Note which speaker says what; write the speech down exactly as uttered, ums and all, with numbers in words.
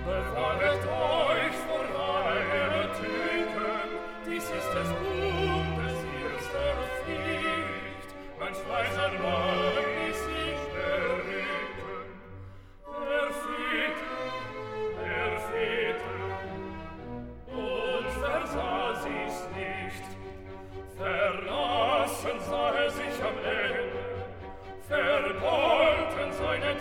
Speaker 1: Bewahret euch vor reinen Tücken, dies ist des Bundes erste Pflicht, manch weiser Mann, die sich berücken. Er fehlte, er fehlte, und versah sie's nicht, verlassen sah er sich am Ende, verbeulten seine